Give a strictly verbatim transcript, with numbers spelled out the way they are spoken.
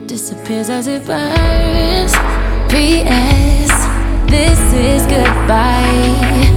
disappears as it burns. P S. This is goodbye.